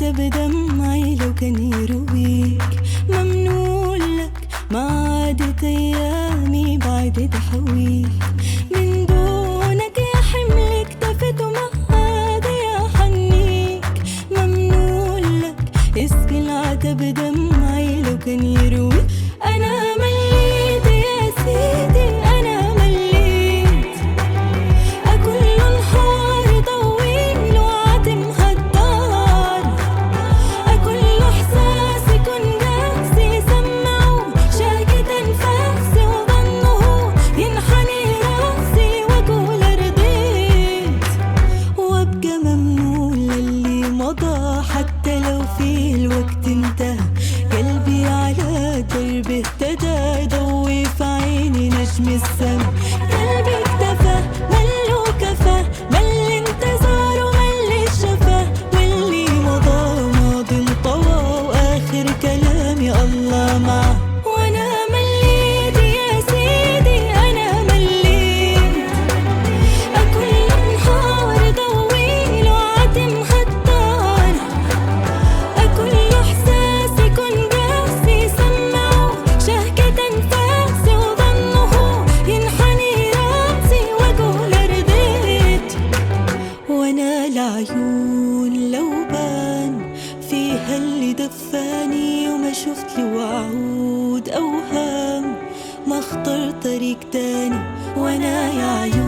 العتب دمعي لو كان يرويك. ممنون لك ما عادت أيامي بعد تحويك. من دونك يا حمل اكتفت وما عاد يا حنيك. ممنون لك اسقي العتب دمعي لو كان يرويك. أنا مليت يا سيدي أنا مليت. أكل نهار طويل وعتم غدار. أكل إحساسي كن قاسي سمعوا شاكت أنفاسي وظنه ينحني راسي وأقول رضيت. وأبقى ممنون للي مضى حتى لو في الوقت انتهى. قلبي على دربه اهتدى يضوي في عيني نجم السما. قلبي اكتفى مل وكفى مل انتظار ومل الشفا. واللي مضى ماضي انطوى وآخر كلامي الله معه. وأنا مليت يا سيدي أنا مليت. أكل نهار طويل وعتم غدار. أكل إحساسي كن قاسي سمعوا شهقة أنفاسي وظنه ينحني راسي وأقول رضيت. وأنا العيون لو بان فيها اللي دفاني وما شفت لي وعود أوهام ما اختار طريق تاني. وأنا يا عيون